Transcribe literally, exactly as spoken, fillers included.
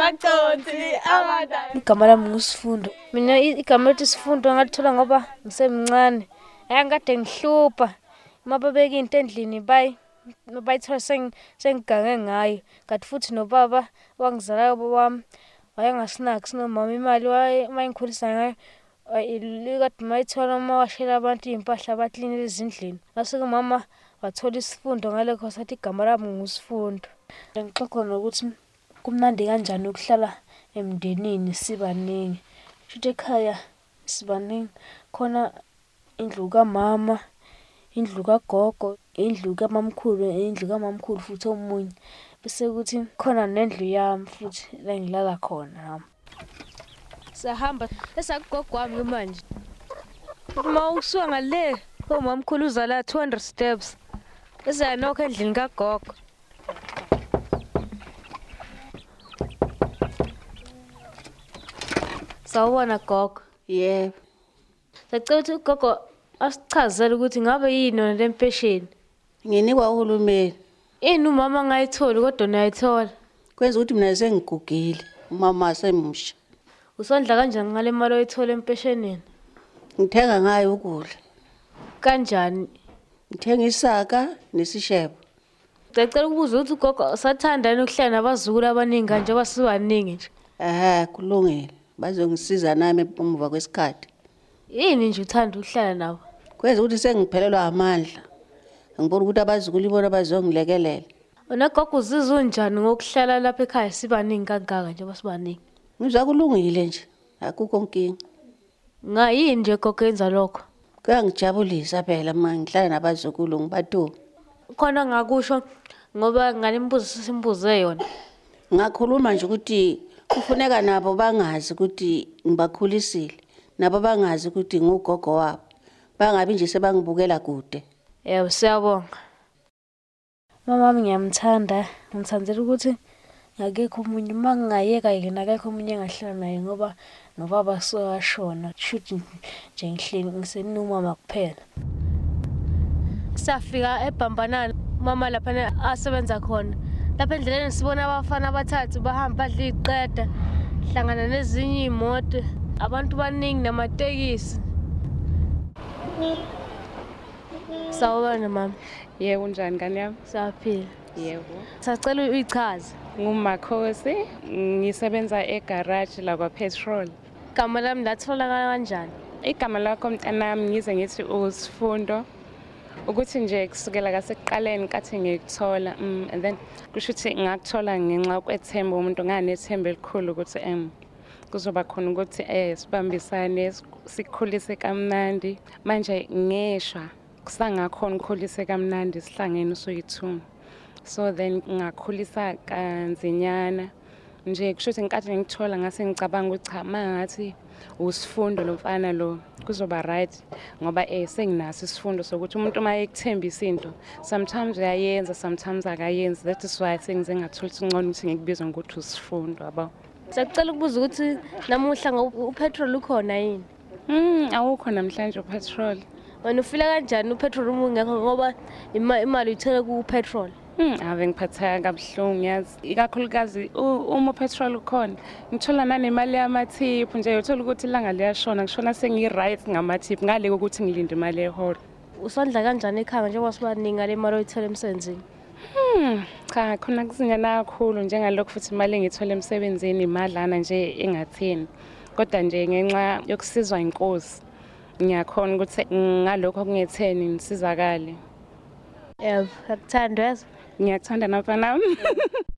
amaconsi abadala. Igama lami nguSifundo. Mina igama lithi Sifundo ngalithola ngoba ngisemncane. Ayangikade ngihlupha. Mababeka into endlini bayi bayithola sengigange ngayo. Kanti futhi nobaba wangizala baba wami wayengasinaki sinomama imali wayengikhulisa ngayo. Likade mayithola uma washela abantu impahla abaklinile ezindlini. Mase umama wathola isifundo ngalekho sathi igama lami nguSifundo. Ngixoxa nokuthi kumnandi kanjani ukuhlala emndenini sibaningi. Futhi ekhaya sibaningi khona indlu kaMama, indlu kaGogo, indlu kaMamkhulu, indlu kaMamkhulu futhi omunye. Bese kuthi khona nendlu yami futhi la ngilala khona nami. Sahamba esakugogo wami manje. Uma usuka ngale koMamkhulu uzala two hundred steps. Bese nokho endlini kaGogo. Sawubona Gogo. Yebo. Sacela ukuthi uGogo asichazele ukuthi ngabe yini yona lempesheni. Nginikwa uhulumeni. Yini umama ngayitholi kodwa nayithola. Kwenza ukuthi mina sengigugile, umama semusha. Usondla kanjani ngale mali oyithola empeshenini? Ngithenga ngayo ukudla. Kanjani? Ngithenga isaka nesishebo. Ngicela ukubuza ukuthi uGogo sathanda ukuhlala nabazukulu abaningi kanje abasibaningi nje. Aha, kulungile. Bazongisiza nami emuva kwesikhathi. Yini nje uthanda ukuhlala nabo? Kwenza ukuthi sengiphelelwa amandla. Ngibona ukuthi abazukulu ibona bazongilekelela. Wena Gogo uzizwa unjani ngokuhlala lapha ekhaya sibaningi kangaka nje basibaningi? Ngizwa kulungile nje. Akukho nkinga. Ngayini nje Gogo yenza lokho? Kuyangijabulisa phela manje ngihlala nabazukulu ngibatu. Khona ngakusho ngoba ngalimbuzo sisimbuze yona. Ngakhuluma nje ukuthi kufuneka nabo bangazi ukuthi ngibakhulisile. Nabo bangazi ukuthi ngugogo wabo. Bangabi nje sebangibukela kude. Yebo siyabonga. Mama wami ngiyamthanda, ngimthandela ukuthi ngakekho umunye mangingayeka yena akekho umunye engahlala naye ngoba nobaba soyashona. Shuthi nje ngihleli ngisenumama kuphela. Safika eBhambanana mama lapha asebenza khona. Lapha endleleni sibona abafana abathathu bahamba badla iqeda. Hlangana nezinye imoto, abantu baningi namatekisi. Sawubona mama. Yebo unjani ngani yami? Saphila. Yebo. Sacela uyichaze. Ngumakhosi, ngisebenza egarage la kwaPetrol. Igama lami lathola kanjani? Igama lakho mntanami ngize ngithi uSifundo. Ukuthi nje kusukela kasekuqaleni kathi ngikuthola mm, and then kusho ukuthi ngakuthola ngenxa kwethemba umuntu nganethemba elikhulu ukuthi em kuzoba khona ukuthi eh sibambisane sikhulise kamnandi manje ngeshwa kusangakhona ukukhulise kamnandi sihlangene usoyithu so then ngakhulisa kanzinyana nje kusho ukuthi ngenkathi ngithola ngase ngicabanga ukuthi cha mangathi uSifundo lo mfana lo kuzoba right ngoba eh senginaso isifundo sokuthi umuntu uma ekuthembisa into sometimes uyayenza sometimes akayenzi that is why sengize ngathola ingcono ukuthi ngikubizwe ngokuthi uSifundo yabo. Sacela ukubuza ukuthi namuhla upetrol ukhona yini? Mm awukho namhlanje upetrol. Wena ufila kanjani upetrol uma ungekho ngoba imali uyithola kupetrol? Hmm ave ngiphatha kabuhlungu yazi ikakhulukazi uma petrol ukhona ngithola nanemali yamathip nje uthola ukuthi ilanga liyashona ngishona sengi right ngamathip ngale ukuthi ngilinde imali ehora. Usondla kanjani ekhaya njengoba sibaningi ngale mali oyithola emsebenzini? Hmm cha khona kuzinyana kakhulu njengalokho futhi imali engithola emsebenzini imadlana nje engathini kodwa nje ngenxa yokusizwa inkosi ngiyakhona ukuthi ngalokho kungetheni nisizakale. Yebo, akuthanda yazi. Ngiyakuthanda nami.